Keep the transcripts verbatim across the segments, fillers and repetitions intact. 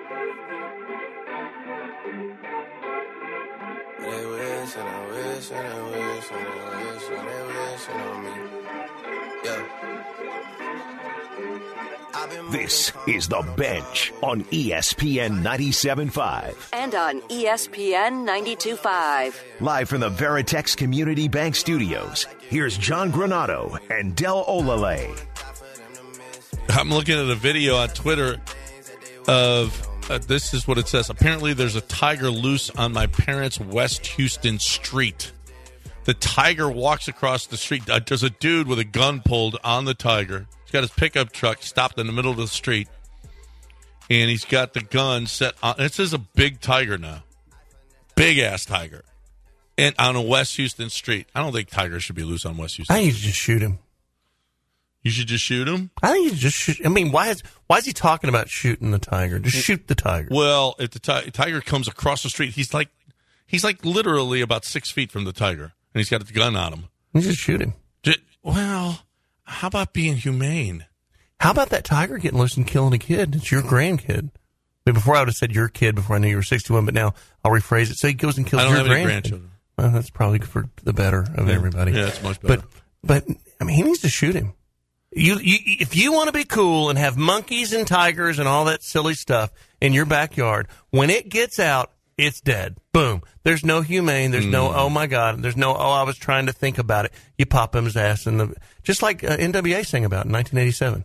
They wish and I wish and I wish and I wish and they wishing on me. Yeah. This is The Bench on E S P N ninety-seven point five. And on E S P N ninety-two point five. Live from the Veritex Community Bank Studios, here's John Granato and Del Olale. I'm looking at a video on Twitter of, uh, this is what it says. Apparently there's a tiger loose on my parents' West Houston street. The tiger walks across the street. Uh, there's a dude with a gun pulled on the tiger. He's got his pickup truck stopped in the middle of the street, and he's got the gun set on. This is a big tiger now. Big-ass tiger. And on a West Houston street. I don't think tigers should be loose on West Houston. I think you should just shoot him. You should just shoot him? I think you should just shoot. I mean, why is why is he talking about shooting the tiger? Just shoot the tiger. Well, if the ti- tiger comes across the street, he's like he's like literally about six feet from the tiger, and he's got a gun on him. You just shoot him. Just, well, how about being humane? How about that tiger getting loose and killing a kid? It's your grandkid. I mean, before I would have said your kid before I knew you were sixty-one, but now I'll rephrase it. So he goes and kills I don't your have any grandkid. grandchildren. Well, that's probably for the better of Yeah. everybody. Yeah, it's much better. But, but I mean, he needs to shoot him. You, you, if you want to be cool and have monkeys and tigers and all that silly stuff in your backyard, when it gets out, it's dead. Boom. There's no humane. There's mm. no, oh, my God. There's no, oh, I was trying to think about it. You pop him his ass in the, just like uh, N W A sang about in nineteen eighty-seven.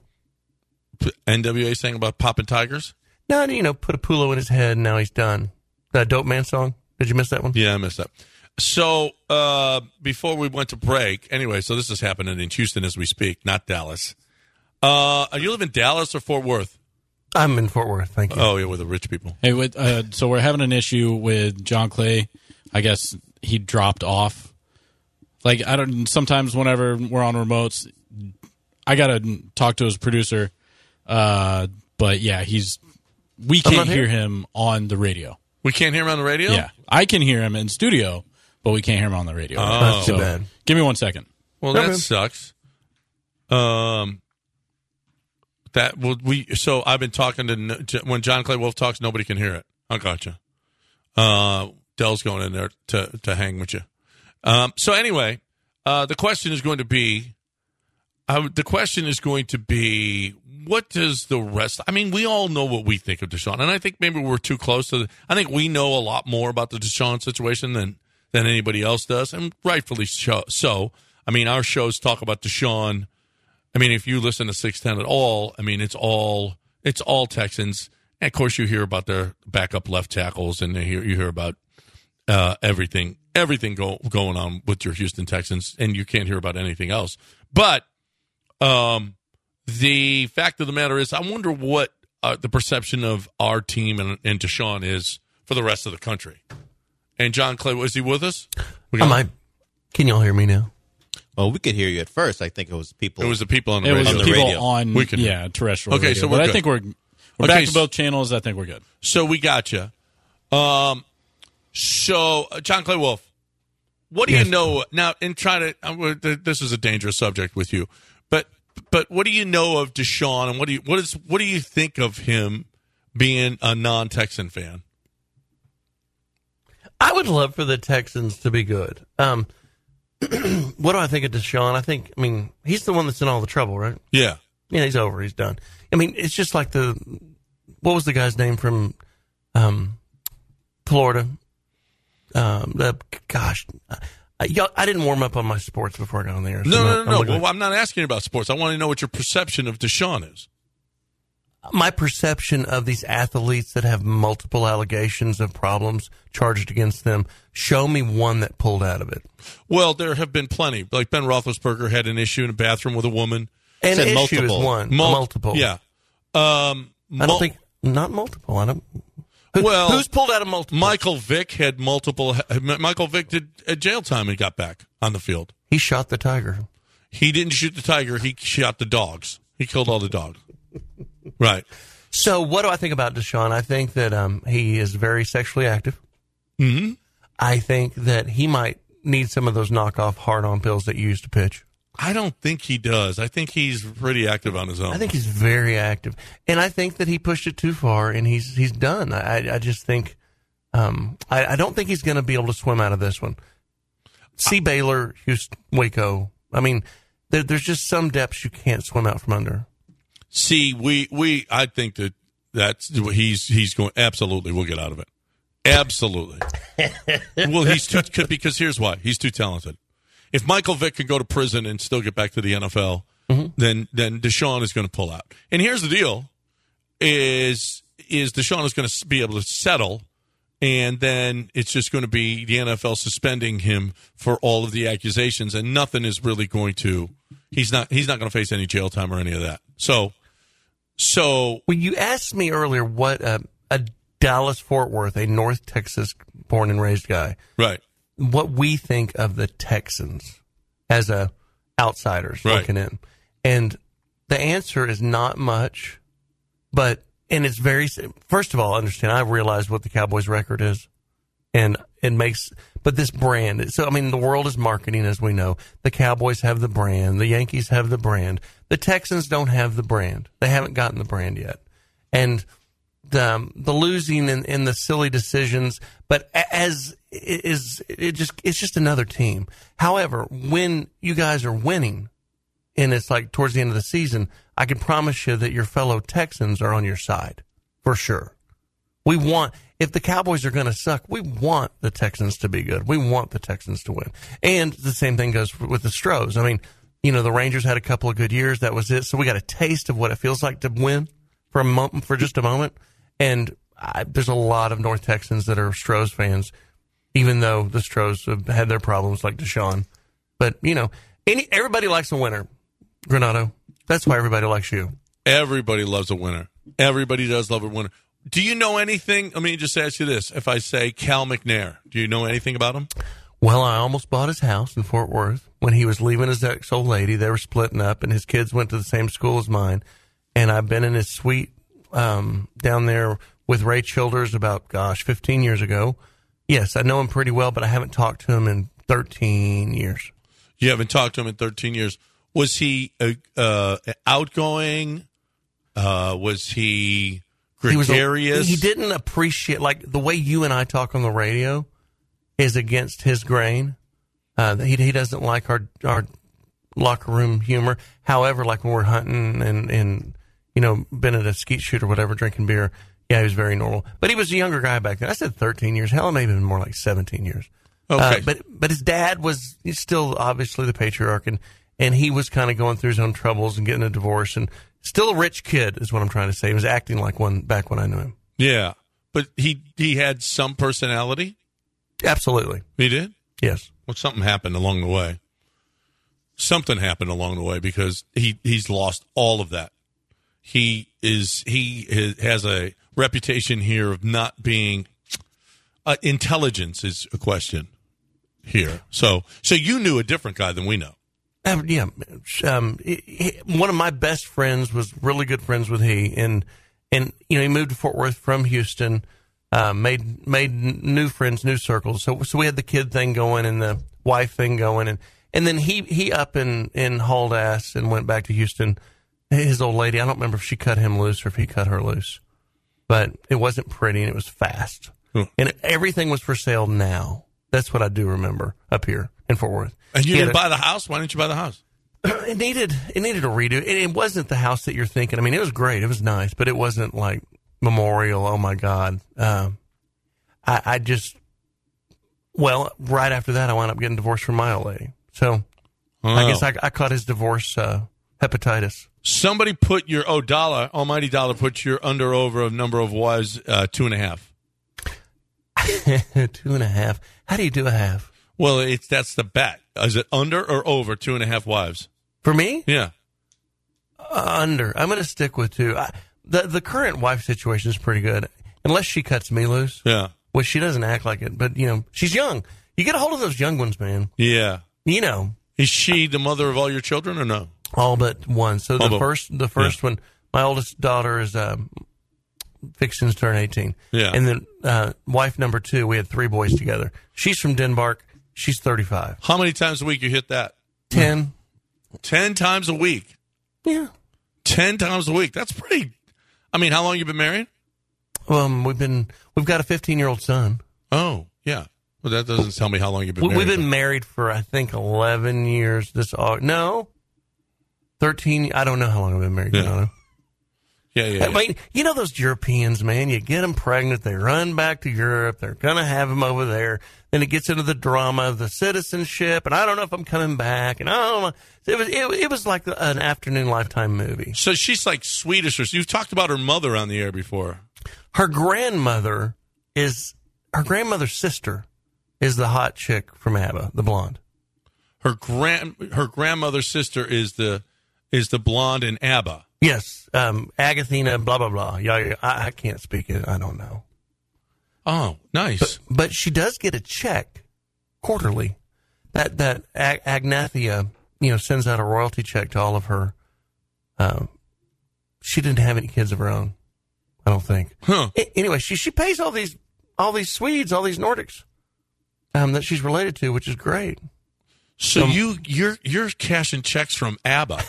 N W A sang about popping tigers? No, you know, put a pulo in his head and now he's done. That Dope Man song? Did you miss that one? Yeah, I missed that. So, uh, before we went to break, anyway, so this is happening in Houston as we speak, not Dallas. Uh, you live in Dallas or Fort Worth? I'm in Fort Worth, thank you. Oh, yeah, with the rich people. Hey, with, uh, so we're having an issue with John Clay. I guess he dropped off. Like, I don't, sometimes whenever we're on remotes, I got to talk to his producer. Uh, but yeah, he's, we can't hear him on the radio. We can't hear him on the radio? Yeah. I can hear him in studio, but we can't hear him on the radio. Oh. That's too so, bad. Give me one second. Well, that sucks. Um, that well, we so I've been talking to, to when John Clay Wolf talks, nobody can hear it. I gotcha. Uh, Dell's going in there to to hang with you. Um, so anyway, uh, the question is going to be, uh, the question is going to be, what does the rest? I mean, we all know what we think of Deshaun, and I think maybe we're too close to. The, I think we know a lot more about the Deshaun situation than than anybody else does, and rightfully so. I mean, our shows talk about Deshaun. I mean, if you listen to six ten at all, I mean, it's all it's all Texans. And of course, you hear about their backup left tackles, and you hear, you hear about uh, everything everything go, going on with your Houston Texans, and you can't hear about anything else. But um, the fact of the matter is, I wonder what uh, the perception of our team and, and Deshaun is for the rest of the country. And John Clay, was he with us? We got, Am I, can y'all hear me now? Well, we could hear you at first. I think it was people. It was the people on the it radio. It was on the people radio. on, we can, yeah, terrestrial okay, radio. so we're but good. I think we're, we're okay, back to both channels. I think we're good. So we got you. Um, so, uh, John Clay Wolf, what do yes. you know? Now, in trying to, uh, this is a dangerous subject with you, but but what do you know of Deshaun, and what do you what is what do you think of him being a non-Texan fan? I would love for the Texans to be good. Um, what do I think of Deshaun? I think, I mean, he's the one that's in all the trouble, right? Yeah. Yeah, he's over. He's done. I mean, it's just like the, what was the guy's name from um, Florida? Um, the, gosh, I, I didn't warm up on my sports before I got on the air. So no, no, no, I'm no. Well, I'm not asking you about sports. I want to know what your perception of Deshaun is. My perception of these athletes that have multiple allegations of problems charged against them, show me one that pulled out of it. Well, there have been plenty. Like Ben Roethlisberger had an issue in a bathroom with a woman. An Said issue multiple. is one. Mul- multiple. Yeah. Um, I don't mul- think, not multiple. I don't. Who, well, who's pulled out of multiple? Michael Vick had multiple. Michael Vick did a jail time and got back on the field. He shot the tiger. He didn't shoot the tiger. He shot the dogs. He killed all the dogs. Right. So what do I think about Deshaun? I think that um, he is very sexually active. Mm-hmm. I think that he might need some of those knockoff hard-on pills that you used to pitch. I don't think he does. I think he's pretty active on his own. I think he's very active, and I think that he pushed it too far, and he's he's done. I I just think, um, I, I don't think he's going to be able to swim out of this one. See I, Baylor, Houston, Waco. I mean, there, there's just some depths you can't swim out from under. See, we we I think that that's he's he's going absolutely. We'll get out of it. Absolutely. Well, he's too because here's why he's too talented. If Michael Vick can go to prison and still get back to the N F L, mm-hmm. then then Deshaun is going to pull out. And here's the deal: is is Deshaun is going to be able to settle, and then it's just going to be the N F L suspending him for all of the accusations, and nothing is really going to. He's not he's not going to face any jail time or any of that. So, so well, you asked me earlier what a, a Dallas Fort Worth, a North Texas born and raised guy, right. what we think of the Texans as a outsiders right. looking in. And the answer is not much, but, and it's very, first of all, understand, I realize what the Cowboys record is, and it makes, but this brand, so, I mean, the world is marketing, as we know. The Cowboys have the brand. The Yankees have the brand. The Texans don't have the brand. They haven't gotten the brand yet. And the, the losing and, and the silly decisions, but as it is, it just, it's just another team. However, when you guys are winning and it's like towards the end of the season, I can promise you that your fellow Texans are on your side for sure. We want, if the Cowboys are going to suck, we want the Texans to be good. We want the Texans to win. And the same thing goes with the Stros. I mean, you know, the Rangers had a couple of good years. That was it. So we got a taste of what it feels like to win for a moment, for just a moment. And I, there's a lot of North Texans that are Stros fans, even though the Stros have had their problems like Deshaun. But, you know, any, everybody likes a winner, Granado. That's why everybody likes you. Everybody loves a winner. Everybody does love a winner. Do you know anything? Let me just ask you this. If I say Cal McNair, do you know anything about him? Well, I almost bought his house in Fort Worth. When he was leaving his ex-old lady, they were splitting up, and his kids went to the same school as mine. And I've been in his suite um, down there with Ray Childers about, gosh, fifteen years ago. Yes, I know him pretty well, but I haven't talked to him in thirteen years. You haven't talked to him in thirteen years. Was he uh, uh, outgoing? Uh, was he gregarious? He, was a, he didn't appreciate, like, the way you and I talk on the radio is against his grain. Uh, he he doesn't like our our locker room humor. However, like when we're hunting and, and you know, been at a skeet shoot or whatever, drinking beer, yeah, he was very normal. But he was a younger guy back then. I said thirteen years. Hell, maybe even more like seventeen years. Okay. Uh, but but his dad was he's still obviously the patriarch, and, and he was kind of going through his own troubles and getting a divorce, and still a rich kid is what I'm trying to say. He was acting like one back when I knew him. Yeah, but he he had some personality? Absolutely. He did? Yes. Well, something happened along the way. Something happened along the way because he, he's lost all of that. He is he is, has a reputation here of not being uh, intelligence is a question here. So so you knew a different guy than we know. Uh, yeah, um, he, he, one of my best friends was really good friends with he, and and you know he moved to Fort Worth from Houston, uh, made made new friends, new circles. So so we had the kid thing going and the wife thing going, and, and then he he up and, and hauled ass and went back to Houston. His old lady, I don't remember if she cut him loose or if he cut her loose, but it wasn't pretty and it was fast, hmm. and everything was for sale now. That's what I do remember up here in Fort Worth. And you he didn't a, buy the house? Why didn't you buy the house? It needed it needed a redo. It, it wasn't the house that you're thinking. I mean, it was great. It was nice, but it wasn't like memorial. Oh my God! Um, I, I just well, right after that, I wound up getting divorced from my old lady. So oh. I guess I, I caught his divorce uh, hepatitis. Somebody put your oh dollar, almighty dollar, put your under over of number of wives uh, two and a half. Two and a half. How do you do a half? Well, it's that's the bet. Is it under or over two and a half wives? For me? Yeah. Uh, under. I'm going to stick with two. I, the the current wife situation is pretty good, unless she cuts me loose. Yeah. Well, she doesn't act like it, but, you know, she's young. You get a hold of those young ones, man. Yeah. You know. Is she the mother of all your children or no? All but one. So the all first the first yeah. one, my oldest daughter is um, fixing to turn eighteen. Yeah. And then uh, wife number two, we had three boys together. She's from Denmark. She's thirty-five. How many times a week you hit that? Ten. Ten times a week. Yeah. Ten times a week. That's pretty. I mean, how long you been married? Um, we've been we've got a fifteen-year-old son. Oh, yeah. Well, that doesn't tell me how long you've been We, married. we've been married for I think eleven years. This August. No, thirteen. I don't know how long I've been married. Yeah. Renato. Yeah, yeah, yeah. I mean, you know those Europeans, man. You get them pregnant, they run back to Europe. They're gonna have them over there. Then it gets into the drama of the citizenship, and I don't know if I'm coming back. And I don't know. It was it, it was like an afternoon Lifetime movie. So she's like Swedish, or you've talked about her mother on the air before. Her grandmother is her grandmother's sister is the hot chick from ABBA, the blonde. Her grand her grandmother's sister is the is the blonde in ABBA. Yes, um, Agathina, blah blah blah. Yeah, yeah, I, I can't speak it. I don't know. Oh, nice. But, but she does get a check quarterly. That that Ag- Agnathia, you know, sends out a royalty check to all of her. Um, she didn't have any kids of her own, I don't think. Huh. A- anyway, she she pays all these all these Swedes, all these Nordics, um, that she's related to, which is great. So Um, you you're you're cashing checks from ABBA.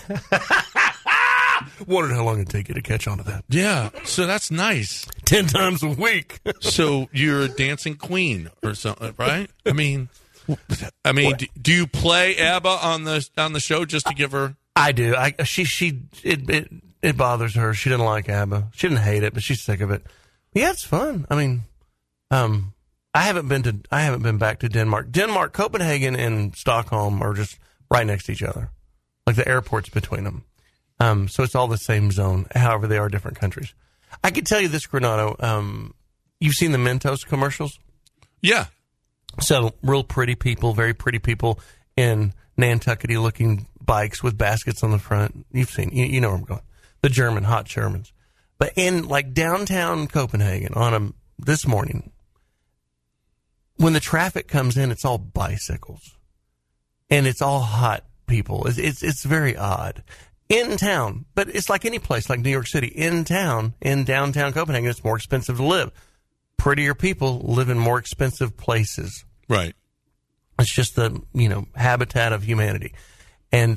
Wondered how long it'd take you to catch on to that. Yeah. So that's nice. Ten times a week. So you're a dancing queen or something, right? I mean, I mean, do, do you play ABBA on the on the show just to give her? I do. I she she it it it bothers her. She didn't like ABBA. She didn't hate it, but she's sick of it. Yeah, it's fun. I mean, um, I haven't been to I haven't been back to Denmark. Denmark, Copenhagen, and Stockholm are just right next to each other, like the airports between them. Um, so it's all the same zone. However, they are different countries. I could tell you this, Granado. Um, you've seen the Mentos commercials. Yeah. So real pretty people, very pretty people in Nantuckety looking bikes with baskets on the front. You've seen, you, you know where I'm going. The German, hot Germans. But in like downtown Copenhagen on a, this morning, when the traffic comes in, it's all bicycles. And it's all hot people. It's, it's, it's very odd. In town, but it's like any place, like New York City. In town, in downtown Copenhagen, it's more expensive to live. Prettier people live in more expensive places. Right. It's just the, you know, habitat of humanity. And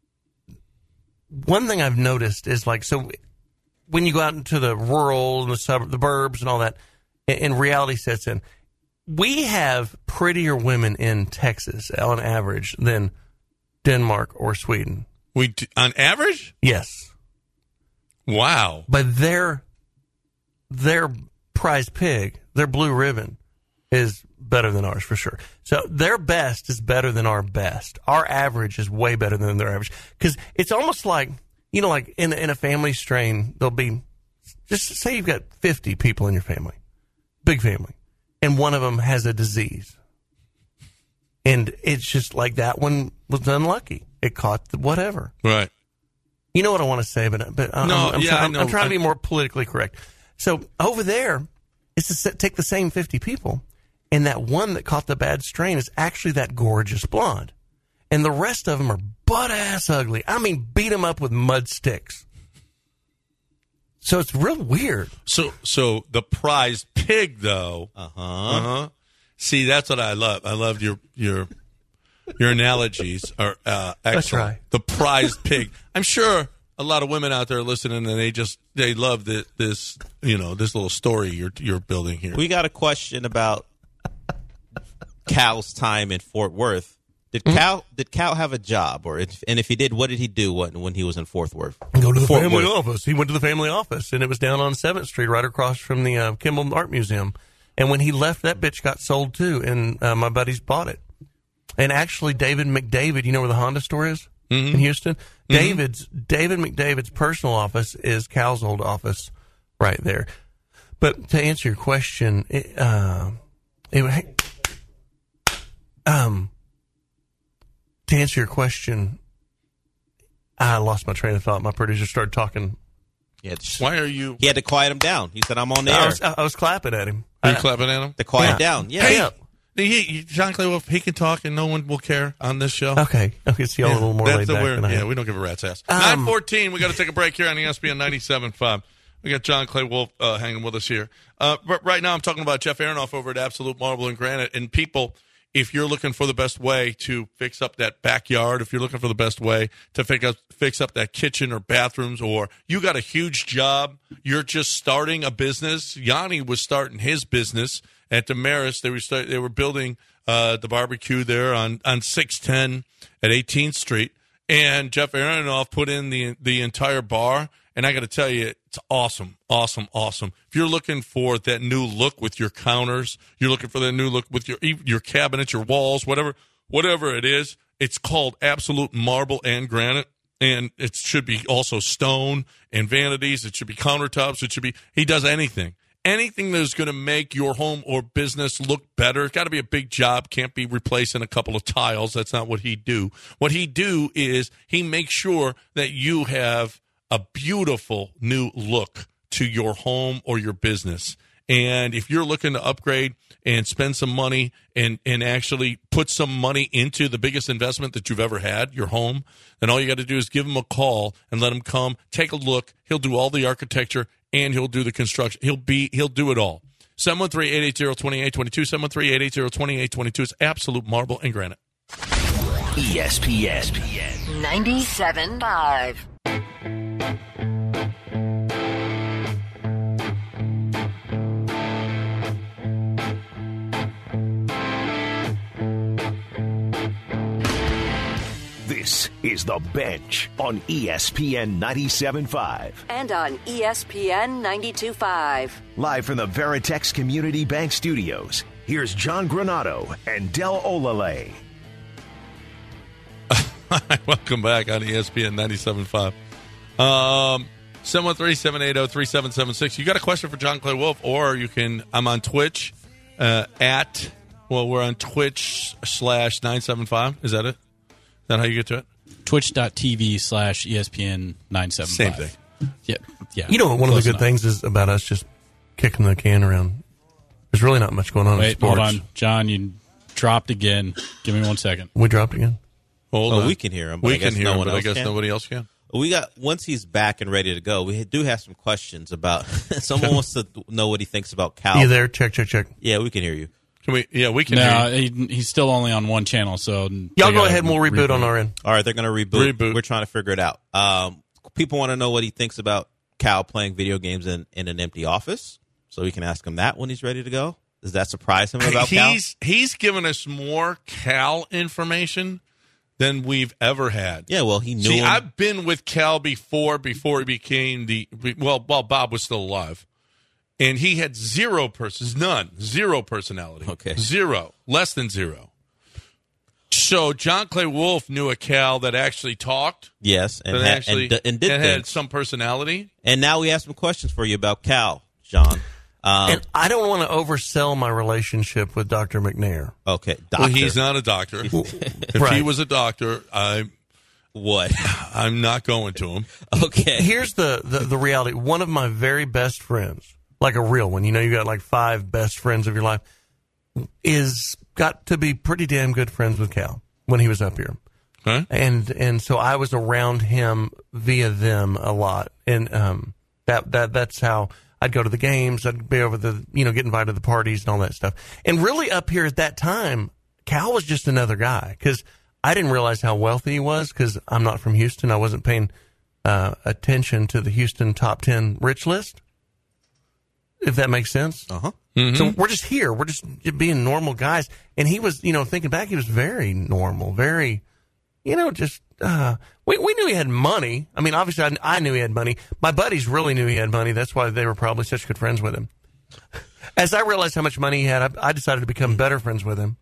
one thing I've noticed is like, so when you go out into the rural and the suburbs, the burbs and all that, and reality sets in, we have prettier women in Texas on average than Denmark or Sweden. We d- on average? Yes. Wow. But their their prize pig, their blue ribbon, is better than ours for sure. So their best is better than our best. Our average is way better than their average. Because it's almost like, you know, like in, in a family strain, there'll be, just say you've got fifty people in your family, big family, and one of them has a disease. And it's just like that one was unlucky. It caught the whatever. Right. You know what I want to say, but but I'm, No, I'm, yeah, try, I I'm, know. I'm trying to be I- more politically correct. So over there, it's to set, take the same fifty people, and that one that caught the bad strain is actually that gorgeous blonde, and the rest of them are butt ass ugly. I mean, beat them up with mud sticks. So it's real weird. So so the prize pig though. Uh huh. Uh huh. See, that's what I love. I love your your your analogies are uh, excellent. That's right. The prized pig. I'm sure a lot of women out there listening, and they just they love the, this you know this little story you're you're building here. We got a question about Cal's time in Fort Worth. Did Mm-hmm. Cal did Cal have a job, or if, and if he did, what did he do when, when he was in Fort Worth? Go to the Fort family Worth. office. He went to the family office, and it was down on seventh Street, right across from the uh, Kimball Art Museum. And when he left, that bitch got sold too, and uh, my buddies bought it. And actually, David McDavid, you know where the Honda store is Mm-hmm. in Houston? Mm-hmm. David's David McDavid's personal office is Cal's old office right there. But to answer your question, it, uh, it, um, to answer your question, I lost my train of thought. My producer started talking. He had, to, Why are you? he had to quiet him down. He said, "I'm on the I air." was, I was clapping at him. Are you I- clapping at him? To quiet Yeah. down. Yeah. Hey, Yeah. he, he, John Clay Wolf, he can talk, and no one will care on this show. Okay, okay, so y'all a little more That's laid the back weird- than I Yeah, am. we don't give a rat's ass. Um, nine fourteen, we got to take a break here on E S P N ninety-seven point five. We got John Clay Wolf uh, hanging with us here. Uh, but right now I'm talking about Jeff Aronoff over at Absolute Marble and Granite. And people, if you're looking for the best way to fix up that backyard, if you're looking for the best way to fix up, fix up that kitchen or bathrooms, or you got a huge job, you're just starting a business. Yanni was starting his business at Damaris. They were start, they were building uh, the barbecue there on, on six ten at eighteenth Street, and Jeff Aronoff put in the the entire bar. And I got to tell you, it's awesome, awesome, awesome. If you're looking for that new look with your counters, you're looking for that new look with your your cabinets, your walls, whatever, whatever it is, it's called Absolute Marble and Granite, and it should be also stone and vanities. It should be countertops. It should be. He does anything, anything that is going to make your home or business look better. It's got to be a big job. Can't be replacing a couple of tiles. That's not what he do. What he do is he makes sure that you have a beautiful new look to your home or your business. And if you're looking to upgrade and spend some money and, and actually put some money into the biggest investment that you've ever had, your home, then all you got to do is give him a call and let him come, take a look. He'll do all the architecture and he'll do the construction. He'll be he'll do it all. seven one three, eight eight zero, two eight two two, seven one three, eight eight zero, two eight two two. It's Absolute Marble and Granite. E S P N ninety-seven point five. This is The Bench on E S P N ninety-seven point five. And on E S P N ninety-two point five. Live from the Veritex Community Bank Studios, here's John Granado and Del Olale. Welcome back on E S P N ninety-seven point five. Um, seven one three, seven eight zero, three seven seven six. You got a question for John Clay Wolf, or you can, I'm on Twitch uh, at, well, we're on Twitch slash nine seven five. Is that it? Is that how you get to it? Twitch.tv slash ESPN nine seven five. Same thing. Yeah. Yeah. You know, one of the good enough. things is about us just kicking the can around. There's really not much going on in Wait, sports. hold on. John, you dropped again. Give me one second. We dropped again. Hold Oh, on. we can hear him. But We I guess can hear no him, one but I else guess can. nobody else can. We got once he's back and ready to go. We do have some questions about. Someone wants to know what he thinks about Cal. You there? Check, check, check. Yeah, we can hear you. Can we? Yeah, we can hear No, you. he, he's still only on one channel, so Y'all they go gotta ahead and we'll reboot, on our end. All right, they're going to reboot. Reboot. We're trying to figure it out. Um, people want to know what he thinks about Cal playing video games in, in an empty office, so we can ask him that when he's ready to go. Does that surprise him about Cal? He's he's given us more Cal information than we've ever had. Yeah, well, he knew See, him. I've been with Cal before, before he became the, well, while Bob was still alive. And he had zero persons, none, zero personality. Okay. Zero, less than zero. So John Clay Wolf knew a Cal that actually talked, yes, and that had, actually and, d- and did that had things. some personality. And now we have some questions for you about Cal, John. Um, And I don't want to oversell my relationship with Doctor McNair. okay, doctor. Well, he's not a doctor. If he Right. was a doctor, I, What? I'm not going to him. Okay. Here's the, the, the reality. One of my very best friends, like a real one, you know, you got like five best friends of your life, is got to be pretty damn good friends with Cal when he was up here. Huh? And and so I was around him via them a lot. And um, that that that's how I'd go to the games. I'd be over the, you know, get invited to the parties and all that stuff. And really up here at that time, Cal was just another guy because I didn't realize how wealthy he was because I'm not from Houston. I wasn't paying uh, attention to the Houston top ten rich list, if that makes sense. Uh-huh. So we're just here. We're just being normal guys. And he was, you know, thinking back, he was very normal, very, you know, just, uh, we, we knew he had money. I mean, obviously I, I knew he had money. My buddies really knew he had money. That's why they were probably such good friends with him. As I realized how much money he had, I, I decided to become better friends with him.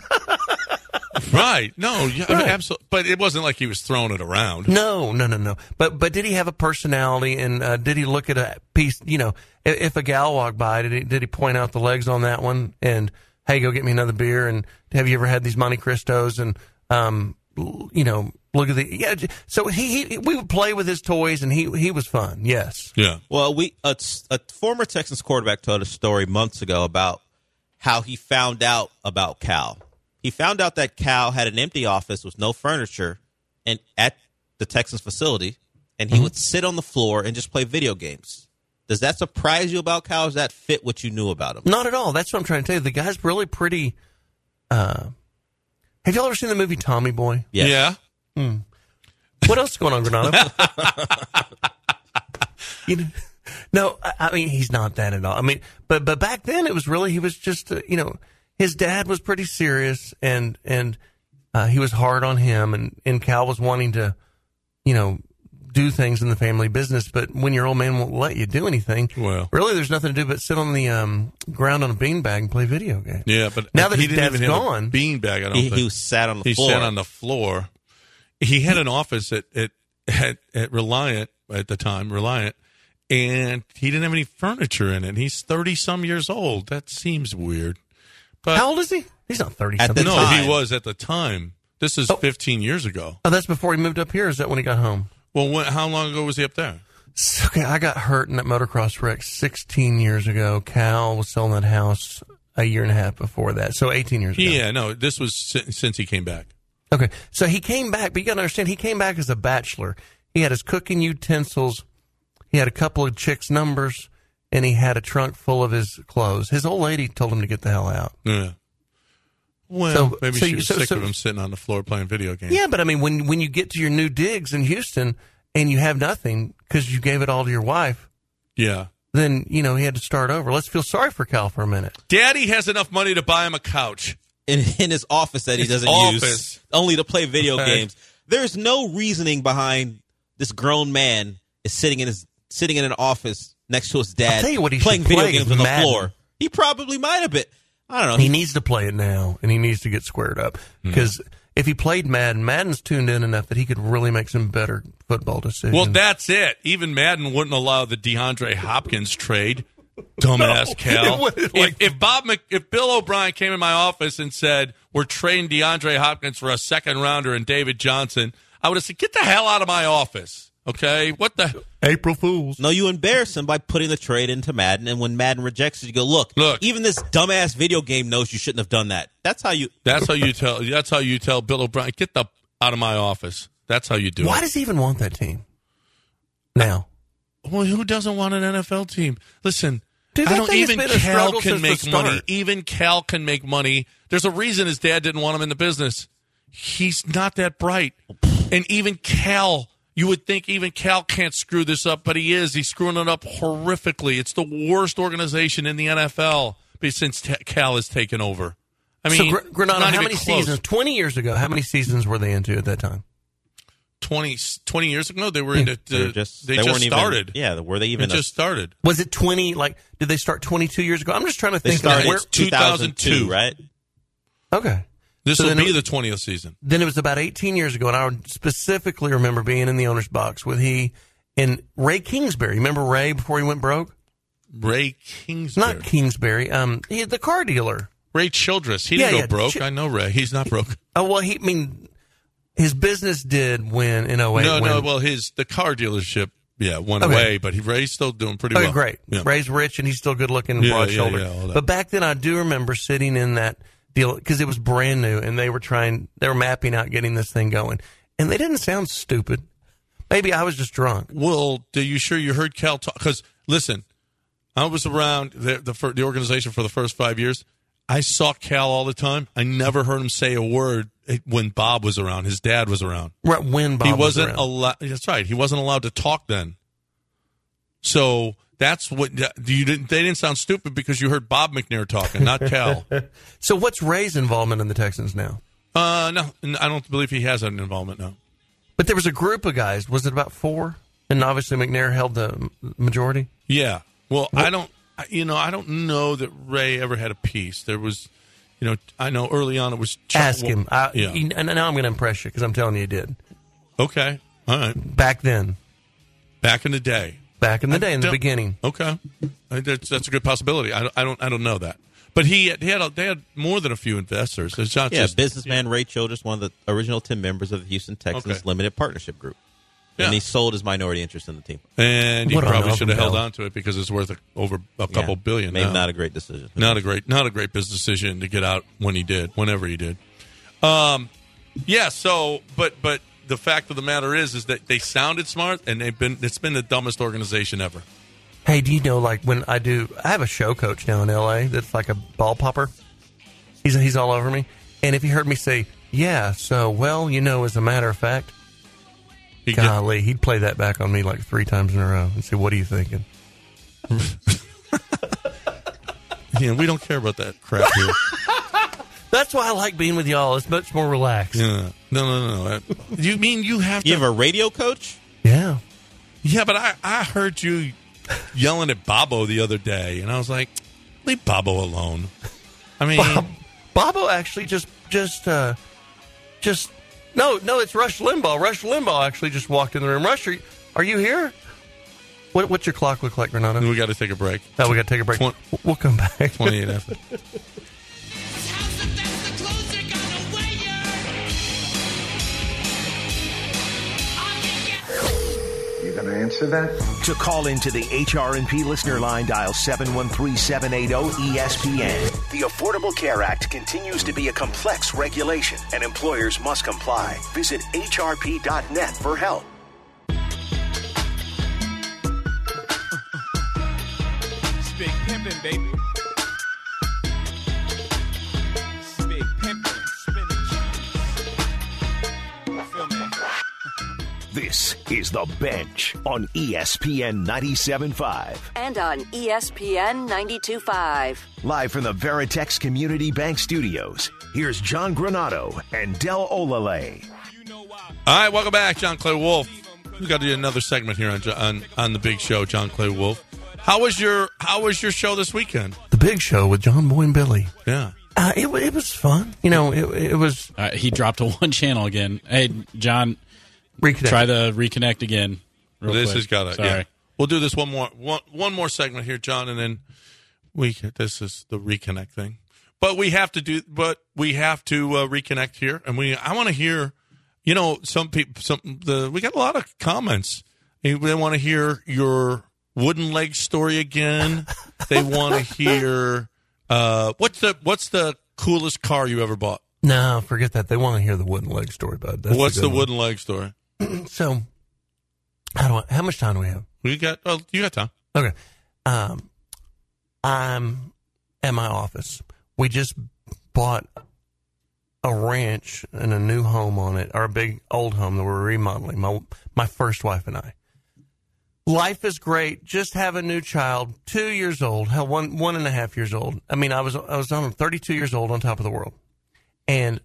Right. No, yeah, Right. absolutely. But it wasn't like he was throwing it around. No, no, no, no. But but did he have a personality? And uh, did he look at a piece? You know, if, if a gal walked by, did he did he point out the legs on that one? And hey, go get me another beer. And have you ever had these Monte Cristos? And um, l- you know, look at the yeah. j- So he, he we would play with his toys, and he he was fun. Yes. Yeah. Well, we a, a former Texans quarterback told a story months ago about how he found out about Cal. He found out that Cal had an empty office with no furniture and at the Texans facility, and he Mm-hmm. would sit on the floor and just play video games. Does that surprise you about Cal? Or does that fit what you knew about him? Not at all. That's what I'm trying to tell you. The guy's really pretty. Uh, have y'all ever seen the movie Tommy Boy? Yes. Yeah. What else is going on, Granado? you know, no, I, I mean, he's not that at all. I mean, but but back then it was really, he was just, uh, you know, his dad was pretty serious, and and uh, he was hard on him, and, and Cal was wanting to, you know, do things in the family business, but when your old man won't let you do anything, Well. really there's nothing to do but sit on the um, ground on a beanbag and play video games. Yeah, but now that he his didn't dad's even gone, have a beanbag. I don't He, think he was sat on the he floor. sat on the floor. He had an office at at, at at Reliant at the time, Reliant, and he didn't have any furniture in it. He's thirty some years old. That seems weird. But how old is he? He's not thirty. At the something. no, time. he was at the time. This is Oh. fifteen years ago. Oh, that's before he moved up here. Or is that when he got home? Well, when, how long ago was he up there? Okay, I got hurt in that motocross wreck sixteen years ago. Cal was selling that house a year and a half before that, so eighteen years ago. Yeah, no, this was si- since he came back. Okay, so he came back, but you got to understand, he came back as a bachelor. He had his cooking utensils, he had a couple of chicks' numbers, and he had a trunk full of his clothes. His old lady told him to get the hell out. Yeah. Well, So- maybe so she you- was so- sick so- of him sitting on the floor playing video games. Yeah, but I mean, when when you get to your new digs in Houston and you have nothing because you gave it all to your wife, Yeah. then, you know, he had to start over. Let's feel sorry for Cal for a minute. Daddy has enough money to buy him a couch. in, in his office that he His doesn't office. use, only to play video Okay. games. There's no reasoning behind this grown man is sitting in his sitting in an office next to his I'll dad tell you what he playing should video play games is on the Madden. floor. He probably might have been. I don't know. He needs to play it now, and he needs to get squared up. Because if he played Madden, Madden's tuned in enough that he could really make some better football decisions. Well, that's it. Even Madden wouldn't allow the DeAndre Hopkins trade. Dumbass No, Cal. it wouldn't, like- if, if Bob, Mc, if Bill O'Brien came in my office and said we're trading DeAndre Hopkins for a second rounder and David Johnson, I would have said, "Get the hell out of my office." Okay, what the? April Fools. No, you embarrass him by putting the trade into Madden, and when Madden rejects it, you go, look, Look. even this dumbass video game knows you shouldn't have done that. That's how you. That's how you tell. That's how you tell Bill O'Brien, "Get the out of my office." That's how you do Why it. does he even want that team now? Well, who doesn't want an N F L team? Listen, Dude, I that don't thing has even been a Cal struggle can since the make start. money. Even Cal can make money. There's a reason his dad didn't want him in the business. He's not that bright. And even Cal, you would think even Cal can't screw this up, but he is. He's screwing it up horrifically. It's the worst organization in the N F L since t- Cal has taken over. I mean, so, Gr- Granado, not how even many close. seasons? twenty years ago, how many seasons were they into at that time? twenty, twenty years ago, they were into. They, were just, they they just weren't started. Even, yeah, were they They even? just started. Was it twenty? Like, did they start twenty-two years ago? I'm just trying to they think. started of where, in two thousand two, right? okay. This So will then be it- the twentieth season. Then it was about eighteen years ago, and I would specifically remember being in the owner's box with he and Ray Kingsbury. Remember Ray before he went broke? Ray Kingsbury. Not Kingsbury. Um, he, the car dealer. Ray Childress. He Yeah, didn't yeah, go broke. Ch- I know Ray. He's not broke. Oh well, he. I mean, his business did win in oh eight. no, when, no. Well, his the car dealership, yeah, went Okay. away, but he, Ray's still doing pretty Okay, well. great. Yeah. Ray's rich and he's still good looking, Yeah, broad yeah, shouldered. yeah, all that. But back then, I do remember sitting in that deal because it was brand new, and they were trying, they were mapping out getting this thing going, and they didn't sound stupid. Maybe I was just drunk. Well, are you sure you heard Cal talk? Because listen, I was around the the, fir- the organization for the first five years. I saw Cal all the time. I never heard him say a word when Bob was around. His dad was around. Right when Bob he was wasn't around. allowed. That's right. He wasn't allowed to talk then. So that's what you didn't. They didn't sound stupid because you heard Bob McNair talking, not Cal. So what's Ray's involvement in the Texans now? Uh, no, I don't believe he has an involvement now. But there was a group of guys. Was it about four? And obviously McNair held the majority. Yeah. Well, I don't. I- You know, I don't know that Ray ever had a piece. There was, you know, I know early on it was. Chuck- Ask him. I, Yeah. you- and now I'm going to impress you because I'm telling you he did. Okay. All right. Back then. Back in the day. Back in the day, in the don't- beginning. Okay. I think That's that's a good possibility. I don't. I don't. I don't know that. But he had, he had a, they had more than a few investors. It's not Yeah, just businessman Ray Childress, one of the original ten members of the Houston Texans Okay. Limited Partnership Group. Yeah. And he sold his minority interest in the team. And he What an probably awesome should have held deal. on to it because it's worth a, over a couple Yeah. billion. Maybe now. not a great decision. Not a great, not a great business decision to get out when he did, whenever he did. Um, yeah. So, but but the fact of the matter is, is that they sounded smart, and they've been. It's been the dumbest organization ever. Hey, do you know, like, when I do, I have a show coach now in L A that's like a ball popper. He's he's all over me. And if he heard me say, yeah, so, well, you know, as a matter of fact, He golly, he'd play that back on me like three times in a row and say, what are you thinking? Yeah, we don't care about that crap here. That's why I like being with y'all. It's much more relaxed. Yeah. No, no, no, no. You mean you have to... You have a radio coach? Yeah. Yeah, but I, I heard you yelling at Bobo the other day, and I was like, leave Bobo alone. I mean... Bob, Bobo actually just, just, uh, just... No, no, it's Rush Limbaugh. Rush Limbaugh actually just walked in the room. Rush, are you, are you here? What, what's your clock look like, Renato? We got to take a break. Oh, we got to take a break. Twen- we'll come back. twenty-eight after. You gonna answer that? To call into the H R and P listener line, dial seven one three, seven eight zero, E S P N. The Affordable Care Act continues to be a complex regulation, and employers must comply. Visit H R P dot net for help. It's big pimpin', baby. It's big pimpin', spinach. Feel me? This is The Bench on E S P N ninety-seven point five. And on E S P N ninety-two point five. Live from the Veritex Community Bank Studios, here's John Granato and Del Olale. All right, welcome back, John Clay Wolf. We've got to do another segment here on, on on the Big Show, John Clay Wolf. How was your How was your show this weekend? The Big Show with John Boy and Billy. Yeah, uh, it it was fun. You know, it it was. Uh, he dropped to one channel again. Hey, John, reconnect. Try the reconnect again. Real this quick. has got to. Sorry. Yeah. We'll do this one more one one more segment here, John, and then we. This is the reconnect thing, but we have to do. But we have to uh, reconnect here, and we. I want to hear. You know, some people. Some the we got a lot of comments. They want to hear your wooden leg story again. They want to hear uh, what's the what's the coolest car you ever bought? No, forget that. They want to hear the wooden leg story, bud. That's What's the, the wooden leg story? So, how do I? How much time do we have? We got. Oh, you got time. Okay. Um, I'm at my office. We just bought a ranch and a new home on it, or a big old home that we're remodeling. My my first wife and I. Life is great. Just have a new child, two years old, hell, one one and a half years old. I mean, I was I was on thirty-two years old, on top of the world, and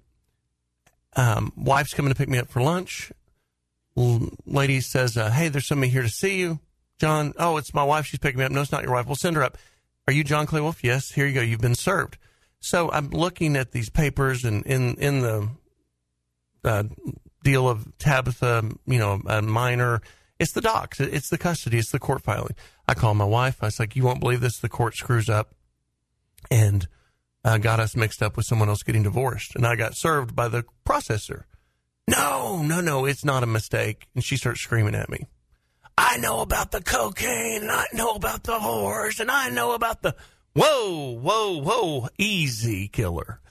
um, wife's coming to pick me up for lunch. L- lady says, uh, "Hey, there's somebody here to see you, John." Oh, it's my wife. She's picking me up. No, it's not your wife. We'll send her up. Are you John Clay Wolf? Yes. Here you go. You've been served. So I'm looking at these papers, and in in the uh, deal of Tabitha, you know, a minor. It's the docs. It's the custody. It's the court filing. I call my wife. I was like, you won't believe this. The court screws up and uh, got us mixed up with someone else getting divorced. And I got served by the processor. No, no, no, it's not a mistake. And she starts screaming at me. I know about the cocaine, and I know about the whores, and I know about the... Whoa, whoa, whoa, easy, killer.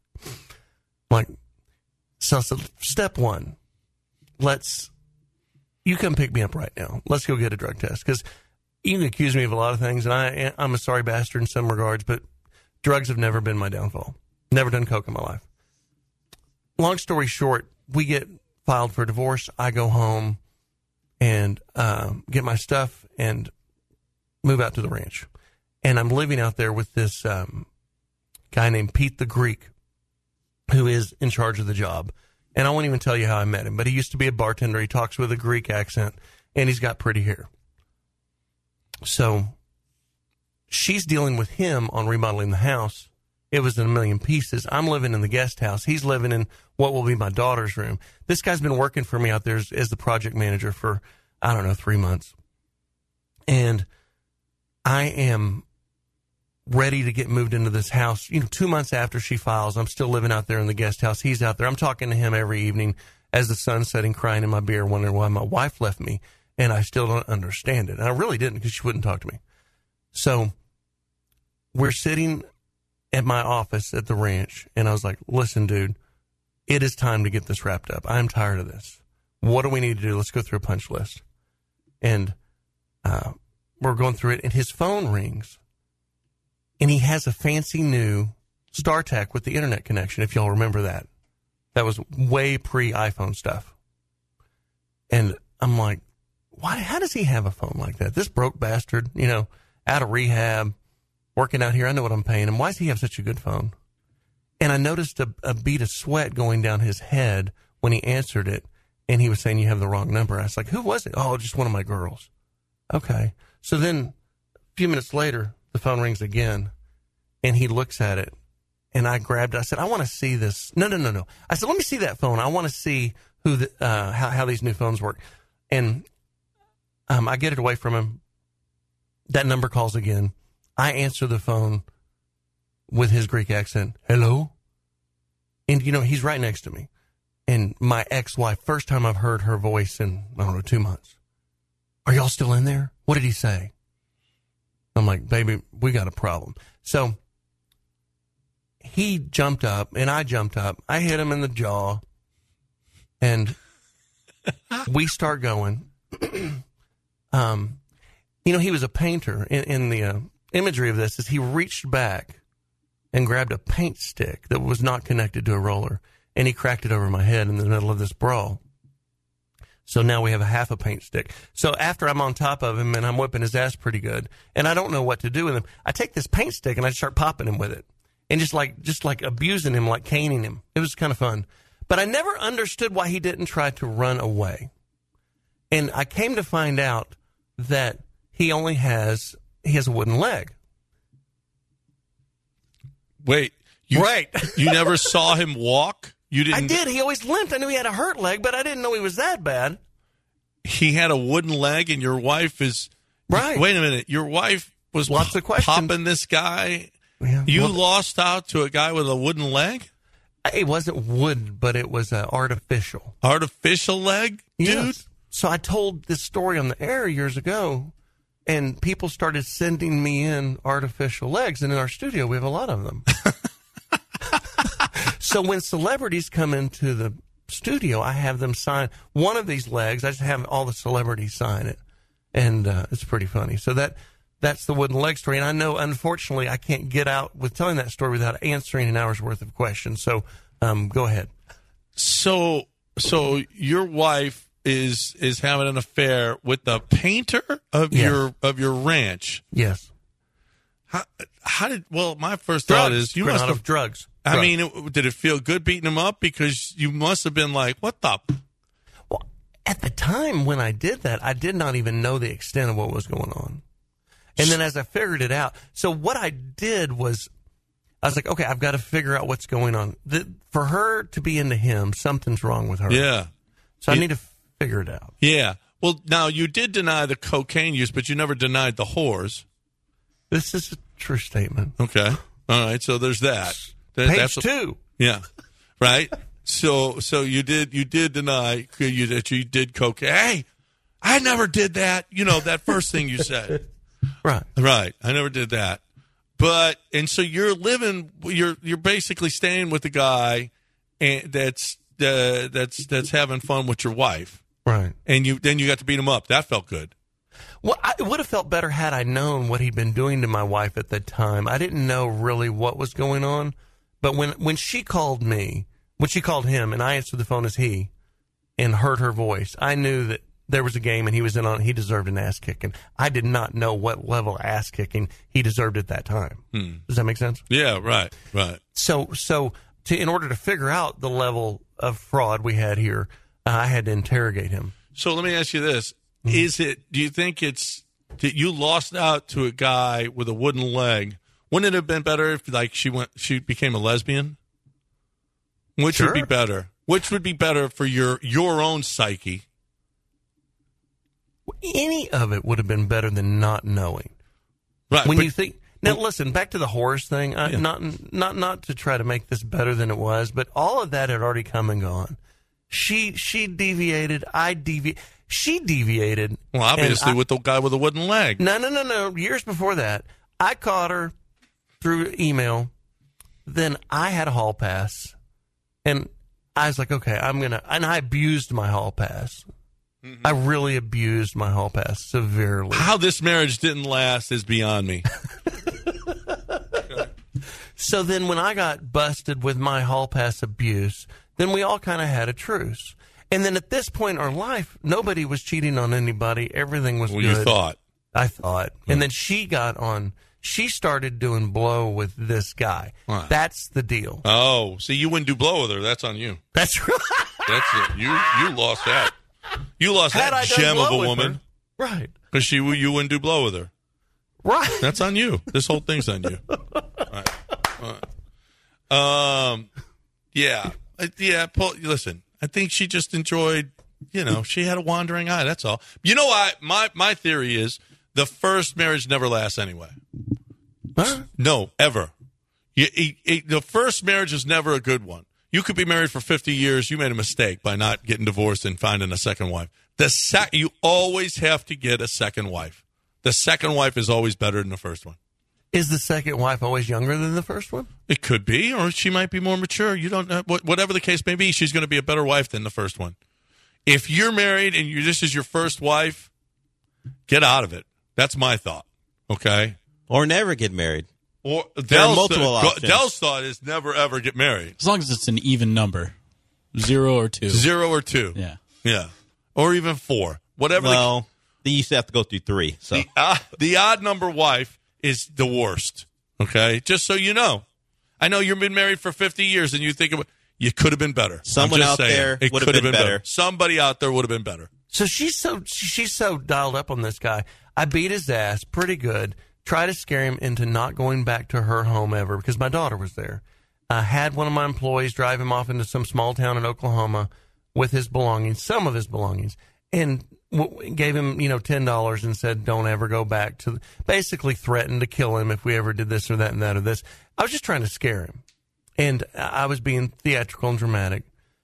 Like, so, so step one, let's... You come pick me up right now. Let's go get a drug test. Because you can accuse me of a lot of things, and I, I'm a sorry bastard in some regards, but drugs have never been my downfall. Never done coke in my life. Long story short, we get filed for divorce. I go home and uh, get my stuff and move out to the ranch. And I'm living out there with this um, guy named Pete the Greek, who is in charge of the job. And I won't even tell you how I met him, but he used to be a bartender. He talks with a Greek accent, and he's got pretty hair. So she's dealing with him on remodeling the house. It was in a million pieces. I'm living in the guest house. He's living in what will be my daughter's room. This guy's been working for me out there as, as the project manager for, I don't know, three months. And I am ready to get moved into this house. You know, two months after she files, I'm still living out there in the guest house. He's out there. I'm talking to him every evening as the sun's setting, crying in my beer, wondering why my wife left me. And I still don't understand it. And I really didn't, because she wouldn't talk to me. So we're sitting at my office at the ranch, and I was like, listen, dude, it is time to get this wrapped up. I'm tired of this. What do we need to do? Let's go through a punch list. And uh, we're going through it, and his phone rings. And he has a fancy new StarTech with the internet connection, if y'all remember that. That was way pre-iPhone stuff. And I'm like, why? How does he have a phone like that? This broke bastard, you know, out of rehab, working out here. I know what I'm paying him. Why does he have such a good phone? And I noticed a, a bead of sweat going down his head when he answered it. And he was saying, you have the wrong number. I was like, who was it? Oh, just one of my girls. Okay. So then a few minutes later, the phone rings again. And he looks at it. And I grabbed it. I said, I want to see this. No, no, no, no. I said, let me see that phone. I want to see who the, uh, how, how these new phones work. And um, I get it away from him. That number calls again. I answer the phone with his Greek accent. Hello? And, you know, he's right next to me. And my ex-wife, first time I've heard her voice in, I don't know, two months. Are y'all still in there? What did he say? I'm like, baby, we got a problem. So he jumped up and I jumped up. I hit him in the jaw and we start going. um, you know, he was a painter. In, in the uh, imagery of this is he reached back and grabbed a paint stick that was not connected to a roller. And he cracked it over my head in the middle of this brawl. So now we have a half a paint stick. So after I'm on top of him and I'm whipping his ass pretty good, and I don't know what to do with him, I take this paint stick and I start popping him with it. And just like just like abusing him, like caning him. It was kind of fun. But I never understood why he didn't try to run away. And I came to find out that he only has, he has a wooden leg. Wait. You, right. You never saw him walk? You didn't. I did. He always limped. I knew he had a hurt leg, but I didn't know he was that bad. He had a wooden leg, and your wife is right. Wait a minute. Your wife was lots of questions. Popping this guy. Yeah, you well, lost out to a guy with a wooden leg. It wasn't wood, but it was uh, artificial. Artificial leg, dude. Yes. So I told this story on the air years ago, and people started sending me in artificial legs, and in our studio we have a lot of them. So when celebrities come into the studio, I have them sign one of these legs. I just have all the celebrities sign it, and uh, it's pretty funny. So that that's the wooden leg story. And I know, unfortunately, I can't get out with telling that story without answering an hour's worth of questions. So um, go ahead. So so your wife is is having an affair with the painter of yes. your of your ranch. Yes. How, how did? Well, my first drugs. thought is you Ran must out have of drugs. I drugs. mean, it, did it feel good beating him up? Because you must have been like, what the? Well, at the time when I did that, I did not even know the extent of what was going on. And then as I figured it out, so what I did was, I was like, okay, I've got to figure out what's going on. The, for her to be into him, something's wrong with her. Yeah. So it, I need to figure it out. Yeah. Well, now you did deny the cocaine use, but you never denied the whores. This is a true statement. Okay. All right. So there's that. that Page that's two. Yeah. Right. So so you did you did deny you, that you did cocaine. Hey, I never did that. You know, that first thing you said. Right. Right. I never did that. But and so you're living. You're you're basically staying with the guy, and that's uh, that's that's having fun with your wife. Right. And you then you got to beat him up. That felt good. Well, I, it would have felt better had I known what he'd been doing to my wife at the time. I didn't know really what was going on. But when, when she called me, when she called him, and I answered the phone as he, and heard her voice, I knew that there was a game and he was in on. He deserved an ass kicking. I did not know what level of ass kicking he deserved at that time. Hmm. Does that make sense? Yeah. Right. Right. So, so to in order to figure out the level of fraud we had here, uh, I had to interrogate him. So let me ask you this. Is it, do you think it's, that you lost out to a guy with a wooden leg? Wouldn't it have been better if, like, she went, she became a lesbian? Which Sure. would be better? Which would be better for your, your own psyche? Any of it would have been better than not knowing. Right. When but, you think, now listen, back to the horse thing, I, Yeah. not, not, not to try to make this better than it was, but all of that had already come and gone. She, she deviated, I deviated. She deviated. well, obviously I, with the guy with a wooden leg. No, no, no, no. Years before that, I caught her through email. Then I had a hall pass. And I was like, okay, I'm going to, and I abused my hall pass. Mm-hmm. I really abused my hall pass severely. How this marriage didn't last is beyond me. So then when I got busted with my hall pass abuse, then we all kind of had a truce. And then at this point in our life, nobody was cheating on anybody. Everything was Well, good. you thought. I thought. And then she got on, she started doing blow with this guy. Wow. That's the deal. Oh, see, you wouldn't do blow with her. That's on you. That's right. That's it. You you lost that. You lost Had I that done gem of blow a with woman. her. Right. Because she you wouldn't do blow with her. Right. That's on you. This whole thing's on you. All right. All right. Um, yeah, Uh, yeah. Paul, listen, I think she just enjoyed. You know, she had a wandering eye. That's all. You know what? My my theory is the first marriage never lasts anyway. Huh? No, ever. You, it, it, the first marriage is never a good one. You could be married for fifty years. You made a mistake by not getting divorced and finding a second wife. The sec- you always have to get a second wife. The second wife is always better than the first one. Is the second wife always younger than the first one? It could be, or she might be more mature. You don't know. Whatever the case may be, she's going to be a better wife than the first one. If you're married and you this is your first wife, get out of it. That's my thought. Okay? Or never get married. Or There are Dell's multiple th- options. Dell's thought is never ever get married. As long as it's an even number, zero or two. Zero or two. Yeah. Yeah. Or even four. Whatever. Well, then you used to have to go through three. So The, the, uh, the odd number wife is the worst. Okay? Just so you know. I know you've been married for fifty years and you think of, you could have been better. Someone I'm just out saying, there it would could have been better. Somebody out there would have been better. So she's so she's so dialed up on this guy. I beat his ass pretty good. Try to scare him into not going back to her home ever because my daughter was there. I had one of my employees drive him off into some small town in Oklahoma with his belongings, some of his belongings, and w- gave him, you know, ten dollars and said, don't ever go back to, basically threatened to kill him if we ever did this or that and that or this. I was just trying to scare him. And I was being theatrical and dramatic.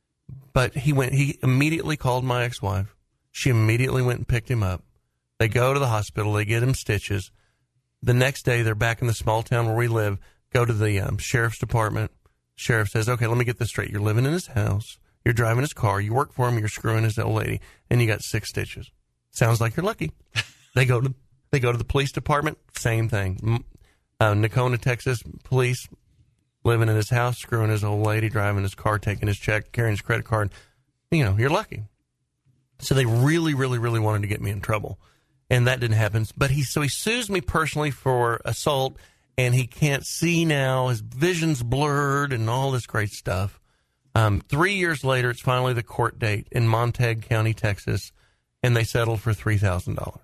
But he went, he immediately called my ex-wife. She immediately went and picked him up. They go to the hospital. They get him stitches. The next day, they're back in the small town where we live, go to the um, sheriff's department. Sheriff says, okay, let me get this straight. You're living in his house. You're driving his car. You work for him. You're screwing his old lady. And you got six stitches. Sounds like you're lucky. They go to they go to the police department. Same thing. Uh, Nacona, Texas police, living in his house, screwing his old lady, driving his car, taking his check, carrying his credit card. You know, you're lucky. So they really, really, really wanted to get me in trouble. And that didn't happen. But he, so he sues me personally for assault, and he can't see now. His vision's blurred and all this great stuff. Um, three years later, it's finally the court date in Montague County, Texas, and they settled for three thousand dollars.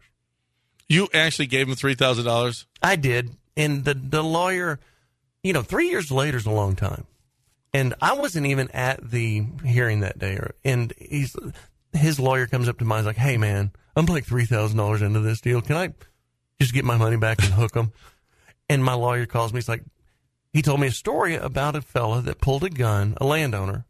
You actually gave him three thousand dollars? I did. And the, the lawyer, you know, three years later is a long time. And I wasn't even at the hearing that day. And he's, his lawyer comes up to mine and is like, hey, man, I'm like three thousand dollars into this deal. Can I just get my money back and hook them? And my lawyer calls me. He's like, he told me a story about a fella that pulled a gun, a landowner,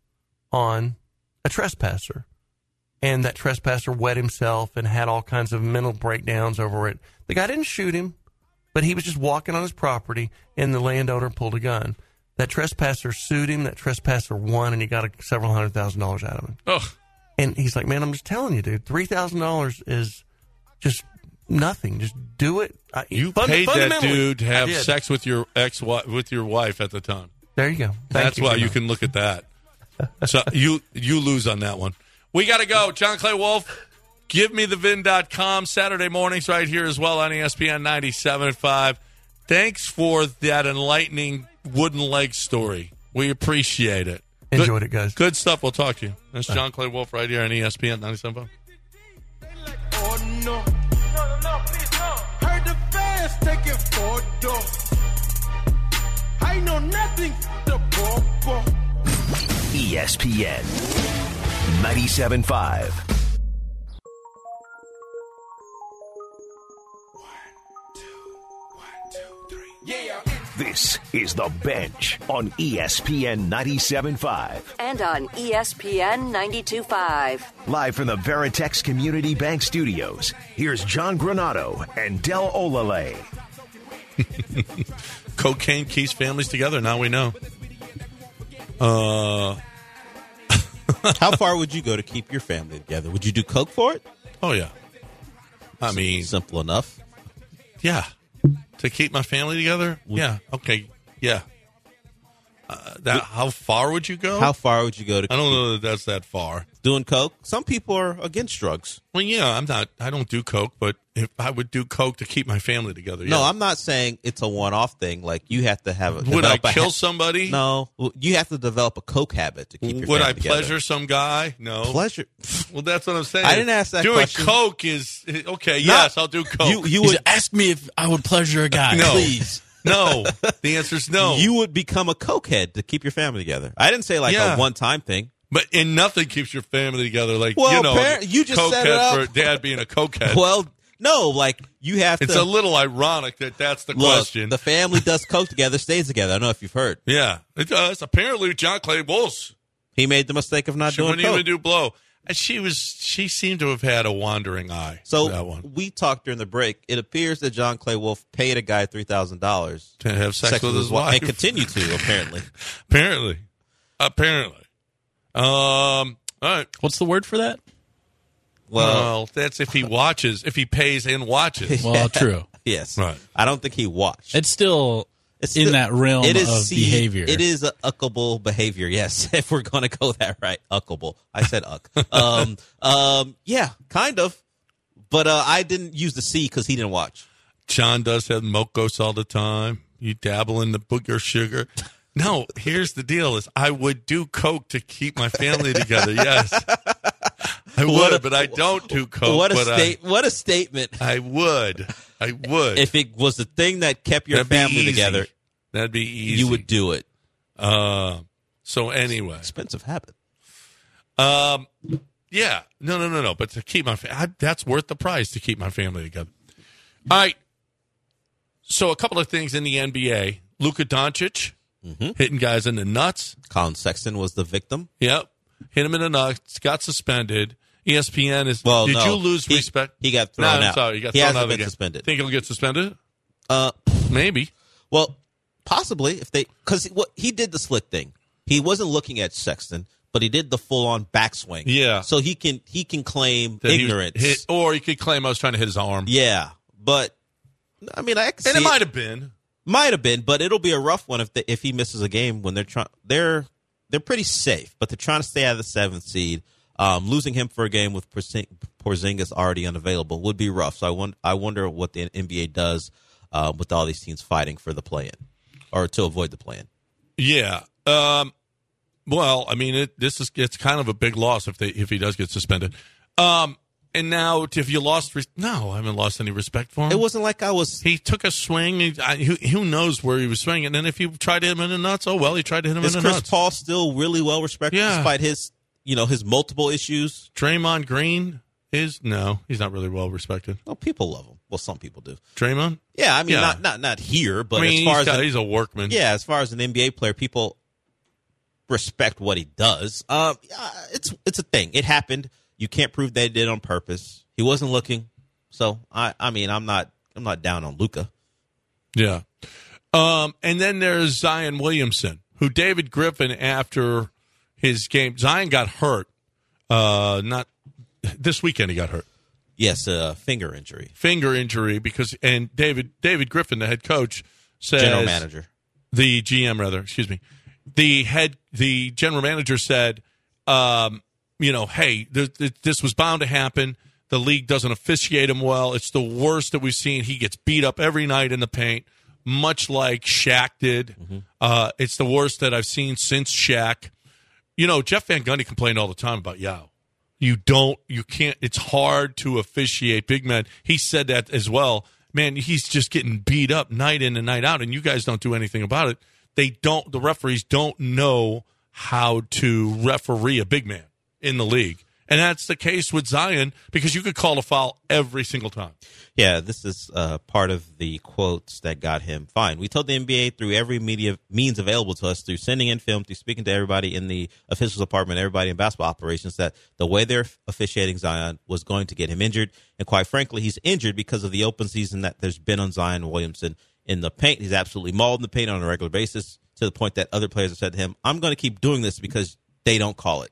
on a trespasser. And that trespasser wet himself and had all kinds of mental breakdowns over it. The guy didn't shoot him, but he was just walking on his property, and the landowner pulled a gun. That trespasser sued him. That trespasser won, and he got a, several hundred thousand dollars out of him. Oh. And he's like, man, I'm just telling you, dude, three thousand dollars is just nothing. Just do it. I, You fun, paid that fundamentally, dude to have I did. sex with your ex with your wife at the time. There you go. Thank That's you why for you that. can look at that. So you you lose on that one. We got to go. John Clay Wolf, give me the vin dot com. Saturday mornings right here as well on E S P N ninety-seven point five. Thanks for that enlightening wooden leg story. We appreciate it. Enjoyed good, it, guys. Good stuff. We'll talk to you. That's John Clay Wolf right here on E S P N ninety-seven point five. Oh no. No, no, no, please no. Heard the fans taking photos. I know nothing the bobo. E S P N ninety-seven point five. This is The Bench on E S P N ninety-seven point five. And on E S P N ninety-two point five. Live from the Veritex Community Bank Studios, here's John Granato and Del Olale. Cocaine keeps families together. Now we know. Uh, how far would you go to keep your family together? Would you do coke for it? Oh, yeah. I mean, simple enough. Yeah. To keep my family together? Yeah. Okay. Yeah. Uh, that how far would you go? How far would you go to? I don't know that that's that far. Doing coke. Some people are against drugs. Well, yeah, I'm not. I don't do coke, but if I would do coke to keep my family together. No, yeah. I'm not saying it's a one-off thing. Like you have to have. A, Would I develop a kill ha- somebody? No, you have to develop a coke habit to keep your Would family I together. pleasure some guy? No. Pleasure. Well, that's what I'm saying. I didn't ask that Doing question. coke is okay. Yes, I'll do coke. You, you He would said, ask me if I would pleasure a guy, No. please. No, the answer is no. You would become a cokehead to keep your family together. I didn't say like Yeah. a one-time thing. But and nothing keeps your family together. Like Well, you know, apparent- you just set it cokehead up. for dad being a cokehead. Well, no, like you have it's to. a little ironic that that's the look, question. the family does coke together, stays together. I don't know if you've heard. Yeah, it does. Apparently, John Clay Wolf's He made the mistake of not she doing wouldn't coke. even do blow. And she was she seemed to have had a wandering eye. so that one we talked during the break. It appears that John Clay Wolf paid a guy three thousand dollars to have sex, with his wife and continue to apparently. apparently, apparently. Um. All right. What's the word for that? Well, Well, that's if he watches, if he pays and watches. Well, true. yes, Right. I don't think he watched. It's still It's in still- that realm it is of see- behavior. It is a uckable behavior. Yes, if we're going to go that right, uckable. I said uck. um, um, yeah, kind of. But uh, I didn't use the C because he didn't watch. John does have mocos all the time. You dabble in the booger sugar. No, here's the deal: is I would do coke to keep my family together. Yes, I would, What a- but I don't do coke. what a but state! What a statement! I, I would. I would. If it was the thing that kept your That'd be family easy. together, That'd be easy. you would do it. Uh, so anyway, Expensive habit. um, yeah, no, no, no, no. But to keep my, fa- I, that's worth the price to keep my family together. All right. So a couple of things in the N B A: Luka Doncic Mm-hmm. hitting guys in the nuts. Colin Sexton was the victim. Yep, hit him in the nuts. Got suspended. E S P N is. Well, did no. you lose He- respect? he got No, thrown I'm out. sorry, he got He thrown hasn't out of the been game. suspended. Think he'll get suspended? Uh, Maybe. well, possibly if they because what he did the slick thing. He wasn't looking at Sexton, but he did the full on backswing. Yeah. So he can he can claim That he was ignorance. hit- or he could claim I was trying to hit his arm. Yeah, but I mean, I can and see it might have been. might have been, but it'll be a rough one if they, if he misses a game when they're trying. They're they're pretty safe, but they're trying to stay out of the seventh seed. Um, losing him for a game with Porzing- Porzingis already unavailable would be rough. So I wonder, I wonder what the N B A does uh, with all these teams fighting for the play-in or to avoid the play-in. Yeah. Um, well, I mean, it, this is it's kind of a big loss if they if he does get suspended. Um, and now, if you lost, res- no, I haven't lost any respect for him. It wasn't like I was. He took a swing. He, I, who, who knows where he was swinging? And then if you tried to hit him in the nuts, oh well, he tried to hit him Is in the Chris nuts. Paul still really well respected Yeah. despite his you know his multiple issues? Draymond Green is no, he's not really well respected. Well, people love him. Well, some people do. Draymond, Yeah, I mean, Yeah. not not not here, but I mean, as far he's, as got- an- he's a workman. yeah, as far as an N B A player, people respect what he does. Um, uh, it's it's a thing. It happened. You can't prove they did it on purpose. He wasn't looking. So I I mean, I'm not I'm not down on Luka. Yeah. Um, and then there's Zion Williamson, who David Griffin, after his game, Zion got hurt. Uh, not this weekend. He got hurt. Yes, a finger injury. Finger injury because and David David Griffin, the head coach, says General manager. the G M rather, excuse me, the head the general manager said, um, you know, hey, th- th- this was bound to happen. The league doesn't officiate him well. It's the worst that we've seen. He gets beat up every night in the paint, much like Shaq did. Mm-hmm. Uh, it's the worst that I've seen since Shaq. You know, Jeff Van Gundy complained all the time about Yao. You don't, you can't, it's hard to officiate big men. He said that as well. Man, he's just getting beat up night in and night out, and you guys don't do anything about it. They don't, the referees don't know how to referee a big man in the league. And that's the case with Zion because you could call a foul every single time. Yeah, this is uh, part of the quotes that got him fined. We told the N B A through every media means available to us, through sending in film, through speaking to everybody in the officials department, everybody in basketball operations, that the way they're officiating Zion was going to get him injured. And quite frankly, he's injured because of the open season that there's been on Zion Williamson in the paint. He's absolutely mauled in the paint on a regular basis to the point that other players have said to him, I'm going to keep doing this because they don't call it.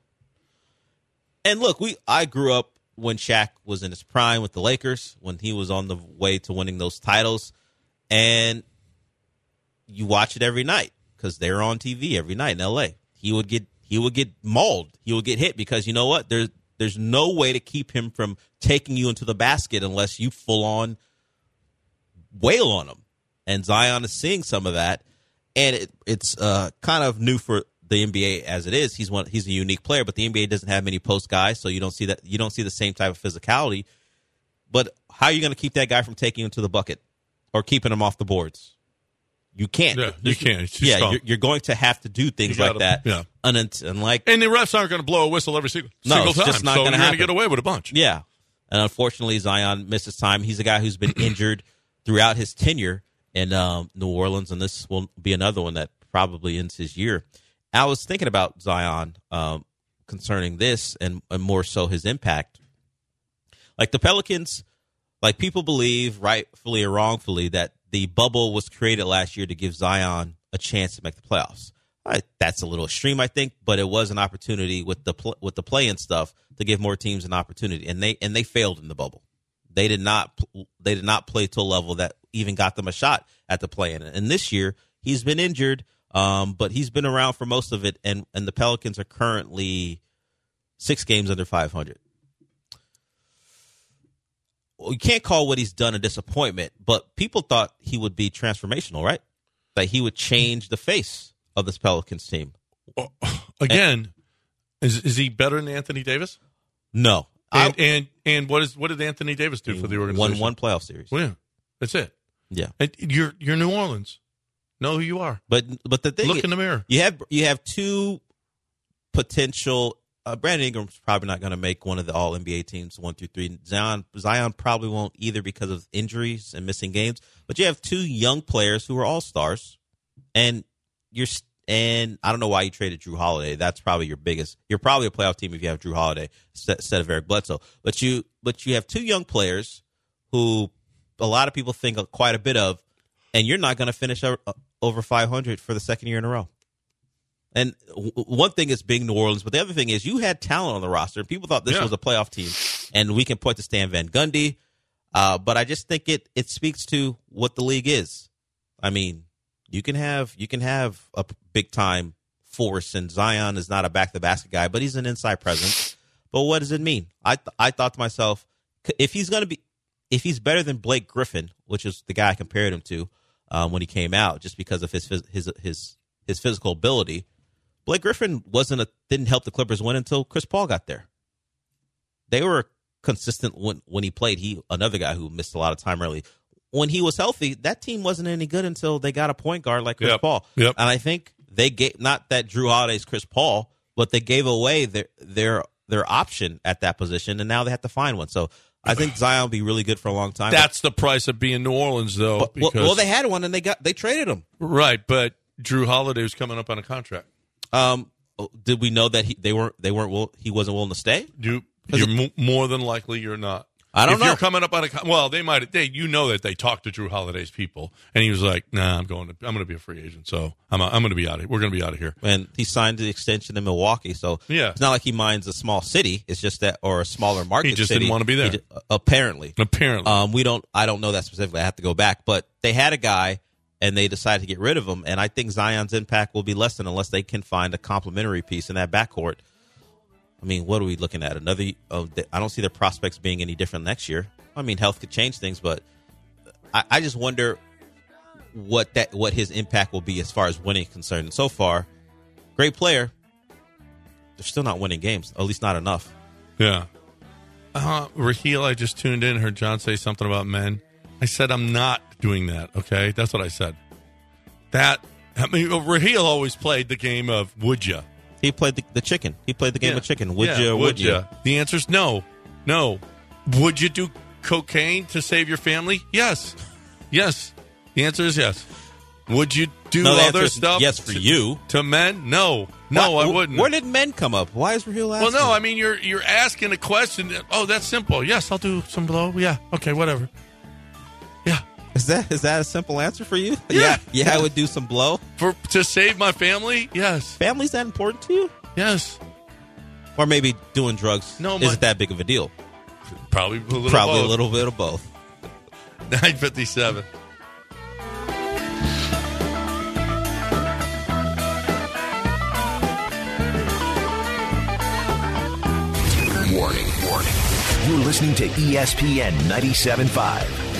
And look, we I grew up when Shaq was in his prime with the Lakers, when he was on the way to winning those titles, and you watch it every night because they're on T V every night in L A. He would get he would get mauled. He would get hit because you know what? There's there's no way to keep him from taking you into the basket unless you full on wail on him. And Zion is seeing some of that, and it, it's uh, kind of new for the N B A as it is. He's one he's a unique player, but the N B A doesn't have many post guys, so you don't see that you don't see the same type of physicality. But how are you going to keep that guy from taking him to the bucket or keeping him off the boards? You can't. Yeah, you can't. It's too yeah, strong. you're, you're going to have to do things You like gotta- that. yeah. Un- unlike And the refs aren't going to blow a whistle every single, No, single it's time. just not so gonna you're going to happen. get away with a bunch. Yeah. And unfortunately, Zion misses time. He's a guy who's been injured throughout his tenure in um, New Orleans, and this will be another one that probably ends his year. I was thinking about Zion um, concerning this and, and more so his impact. Like the Pelicans, like people believe, rightfully or wrongfully, that the bubble was created last year to give Zion a chance to make the playoffs. All right, that's a little extreme, I think, but it was an opportunity with the pl- with the play-in stuff to give more teams an opportunity, and they and they failed in the bubble. They did not pl- they did not play to a level that even got them a shot at the play-in. And this year, he's been injured, um, but he's been around for most of it, and and the Pelicans are currently six games under five hundred. You can't call what he's done a disappointment, but people thought he would be transformational, right? That he would change the face of this Pelicans team. Again, and, is is he better than Anthony Davis? No. And I, and and what is what did Anthony Davis do for the organization? Won one playoff series. Well, yeah, that's it. Yeah. And you're you're New Orleans. Know who you are. But but the thing look is, in the mirror. You have you have two potential. Uh, Brandon Ingram's probably not going to make one of the All N B A teams, one through three. Zion Zion probably won't either because of injuries and missing games. But you have two young players who are all stars, and you're and I don't know why you traded Drew Holiday. That's probably your biggest. You're probably a playoff team if you have Drew Holiday instead of Eric Bledsoe. But you but you have two young players who a lot of people think quite a bit of, and you're not going to finish over five hundred for the second year in a row. And w- one thing is being New Orleans, but the other thing is you had talent on the roster, and people thought this yeah. was a playoff team. And we can point to Stan Van Gundy, uh, but I just think it it speaks to what the league is. I mean, you can have you can have a big time force, and Zion is not a back to the basket guy, but he's an inside presence. But what does it mean? I th- I thought to myself, if he's going to be, if he's better than Blake Griffin, which is the guy I compared him to um, when he came out, just because of his his his his physical ability. Blake Griffin wasn't a didn't help the Clippers win until Chris Paul got there. They were consistent when when he played. He another guy who missed a lot of time early. When he was healthy, that team wasn't any good until they got a point guard like Chris yep. Paul. Yep. And I think they gave not that Drew Holiday's Chris Paul, but they gave away their their their option at that position, and now they have to find one. So I think Zion will be really good for a long time. That's the price of being New Orleans, though. But, because, well, well, they had one and they got they traded him. Right, but Drew Holiday was coming up on a contract. Um, did we know that he they weren't they weren't will, he wasn't willing to stay? You you're it, more than likely you're not. I don't if know. You're coming up on a well, they might. They you know that they talked to Drew Holiday's people, and he was like, "Nah, I'm going to I'm going to be a free agent, so I'm I'm going to be out of here. We're going to be out of here." And he signed the extension in Milwaukee, so yeah, it's not like he minds a small city. It's just that or a smaller market. He just city. didn't want to be there. Just, apparently, apparently, um, we don't. I don't know that specifically. I have to go back, but they had a guy. And they decided to get rid of him. And I think Zion's impact will be lessened unless they can find a complementary piece in that backcourt. I mean, what are we looking at? Another? Uh, I don't see their prospects being any different next year. I mean, health could change things, but I, I just wonder what that what his impact will be as far as winning is concerned. And so far, great player. They're still not winning games, at least not enough. Yeah. Uh, Raheel, I just tuned in, heard John say something about men. I said I'm not doing that, okay? That's what I said. That, I mean, Raheel always played the game of would ya. He played the, the chicken. He played the game yeah. of chicken. Would yeah, you? Would, would you? ya? The answer is no. No. Would you do cocaine to save your family? Yes. Yes. The answer is yes. Would you do no, other stuff? Yes, for to, you. To men? No. No, Why, I wouldn't. Where did men come up? Why is Raheel asking? Well, no, I mean, you're you're asking a question. That, oh, that's simple. Yes, I'll do some blow. Yeah. Okay, whatever. Yeah. Is that is that a simple answer for you? Yeah. Yeah, yeah, I would do some blow. For to save my family? Yes. Family's that important to you? Yes. Or maybe doing drugs no, my, isn't that big of a deal? Probably a little Probably both. a little bit of both. nine fifty-seven. You're listening to E S P N ninety-seven point five.